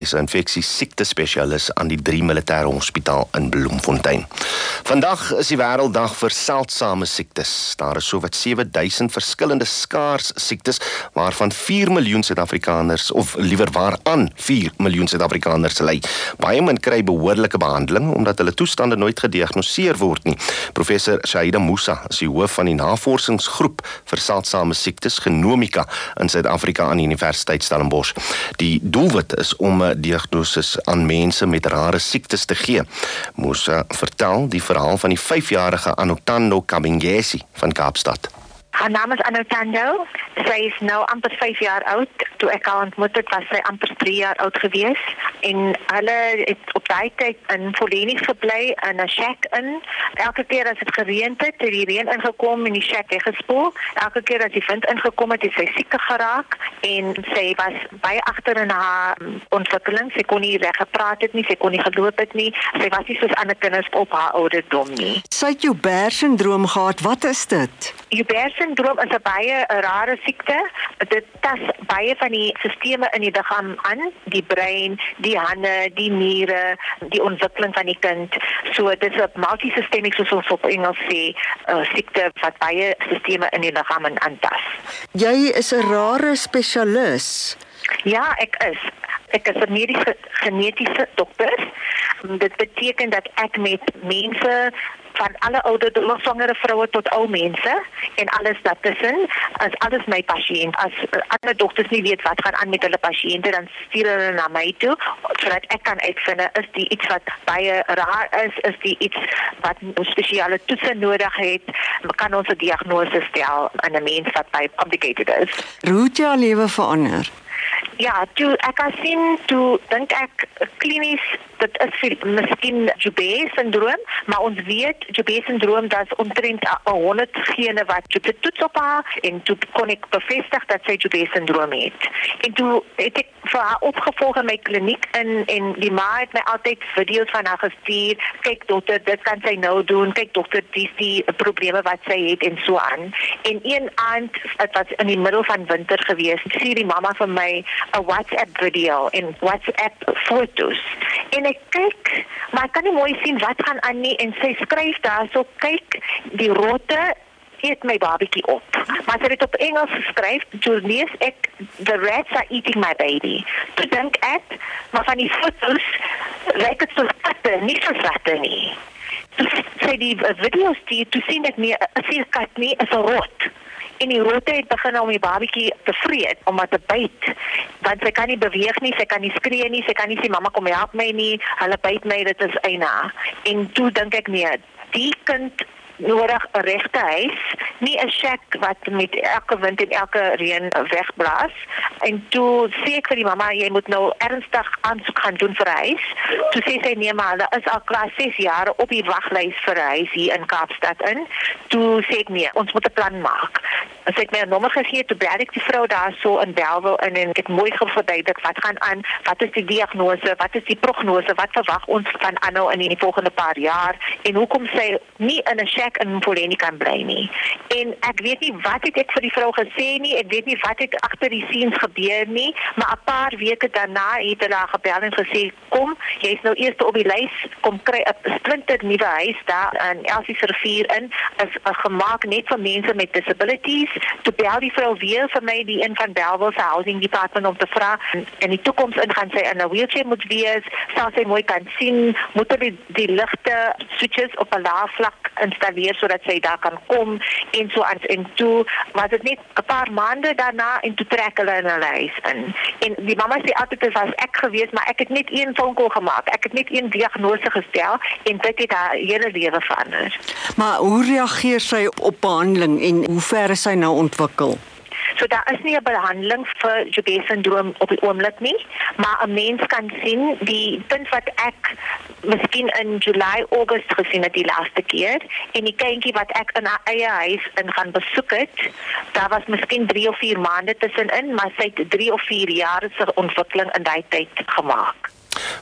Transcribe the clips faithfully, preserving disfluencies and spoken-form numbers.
is 'n infeksiesiekte-spesialis aan die Drie Militêre Hospitaal in Bloemfontein. Vandag is die wêrelddag vir seldsame siektes. Daar is sowat sewe duisend verskillende skaars siektes, waarvan vier miljoen Suid-Afrikaners, of liewer waaraan vier miljoen Suid-Afrikaners ly. Baie min kry behoorlike behandeling, omdat hulle toestande nooit gediagnoseer word nie. Professor Shaida Musa is die hoof van die navorsingsgroep vir seldsame siektes, Genomika, in Suid-Afrika aan die Universiteit Stellenbosch. Die doelwit is om diagnoses aan mense met rare siektes te gee. Musa vertel die verhaal van die vyfjarige Anotando Kabengesi van Kaapstad. Haar naam is Anotando. Sy is nou amper vyf jaar oud. Toe ek haar ontmoet het, was sy amper drie jaar oud gewees. En hulle het op daai tyd in Voleni gebly, in 'n shack in. Elke keer as dit gereën het, het die reën ingekom en die shack weggespoel. Elke keer as die wind ingekom het, het sy siek geraak. En sy was baie agter in haar ontwikkeling. Sy kon nie reg gepraat het nie, sy kon nie geloop het nie. Sy was nie soos ander kinders op haar ouderdom nie. Sy het Joubert-syndroom gehad. Wat is dit? Joubert-syndroom is 'n baie rare siekte. Dit tas baie van die sisteme in die liggaam aan, die brein, die hande, die niere, die ontwikkeling van die kind. So dit is 'n multisystemic, soos ons op Engels sê, uh, siekte wat baie sisteme in die liggaam aantas. Jy is 'n rare spesialis. Ja, ek is. Ek is 'n mediese genetiese dokter. Dit beteken dat ek met mense van alle ouderdomme, svangere vroue tot ou mense en alles daartussen, as alles my pasiënt. As ander dokters nie weet wat gaan aan met hulle pasiënte, dan stuur hulle na my toe, sodat ek kan uitvind, is die iets wat baie raar is, is die iets wat spesiale toetse nodig het, kan ons 'n diagnose stel aan 'n mens wat baie complicated is. Hoe het jou lewe verander? Ja, toe ek kan sien, toe dink ek klinies, dit is vir, miskien Joubert-syndroom, maar ons weet, Joubert-syndroom, dat is omtrent honderd gene wat dit toets op haar, en toe kon ek bevestig dat sy Joubert-syndroom het. En toe het ek vir haar opgevolg in my kliniek, en, en die ma het my altyd video's van haar gestuur, kyk dokter, dit kan sy nou doen, kyk dokter, die is die probleme wat sy het, en so aan. En een aand, het was in die middel van winter gewees, sê die mama van my 'n WhatsApp video en WhatsApp foto's. En ek kyk, maar ek kan nie mooi sien wat gaan aan nie, en sy skryf daar so, kyk, die rotte eet my babatjie op. Maar sy het dit op Engels geskryf, toe lees ek, the rats are eating my baby. Toe dink ek, maar van die foto's, lyk het soos katte, nie soos ratte nie. Toe sy die video's die, toe sien ek nie, is nie 'n kat nie, is 'n rot. En die rotte het begin om die babatjie te vreet, om haar te byt. Want sy kan nie beweeg nie, sy kan nie skree nie, sy kan nie sê, mama kom help my nie, hulle byt my, dit is eina. En toe dink ek, nee, die kind nodig 'n regte huis, nie 'n shack wat met elke wind en elke reën wegblaas. En toe sê ek vir die mamma, jy moet nou ernstig aansoek gaan doen vir 'n huis. Toe sê sy, nee, maar hulle is al klaar ses jaar op die waglys vir 'n huis hier in Kaapstad in. Toe sê ek, nee, ons moet 'n plan maak. Sy het my 'n nommer gegee, toe bel ek die vrou daar so in Bellville in, en ek het mooi verduidelik wat gaan aan, wat is die diagnose, wat is die prognose, wat verwag ons van aanhou in die volgende paar jaar, en hoekom sy nie in 'n shack in Voleni kan bly nie. En ek weet nie wat het ek vir die vrou gesê nie, ek weet nie wat het agter die scenes gebeur nie, maar 'n paar weke daarna het hulle haar gebel en gesê, kom, jy's nou eers op die lys, kom kry 'n splinter nuwe huis daar in Elsiesrivier in, is uh, gemaak net vir mense met disabilities. Toe bel die vrou weer vir my, die een van Bellville se housing department, om te vra, in die toekoms in gaan sy in 'n wheelchair moet wees, sal sy mooi kan sien, moet hulle die, die ligte switches op 'n lae vlak installeer, sodat sy daar kan kom, en so aan. En toe was dit net 'n paar maande daarna, en toe trek hulle in hulle huis in. En die mamma sê altyd, dit was ek gewees, maar ek het net een phone call gemaak, ek het net een diagnose gestel, en dit het haar hele lewe verander. Maar hoe reageer sy op behandeling, en hoe ver is sy nou ontwikkel? So daar is nie 'n behandeling vir Joubert-syndroom op die oomblik nie, maar 'n mens kan sien, die punt wat ek miskien in July, August gesien het die laaste keer, en die kindjie wat ek in haar eie huis in gaan besoek het, daar was miskien drie of vier maande tussenin, maar sy het drie of vier jaar se ontwikkeling in daai tyd gemaak.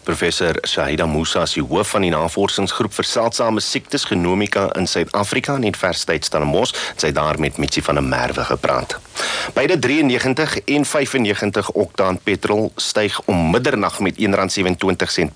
Professor Shahida Musa is die hoof van die navorsingsgroep vir seldsame siektes genomika in Suid-Afrika aan die Universiteit Stellenbosch. Sy het daar met Mitsie van der Merwe gepraat. Beide drieënnegentig en vyfennegentig oktaan petrol styg om middernag met een rand sewe en twintig sent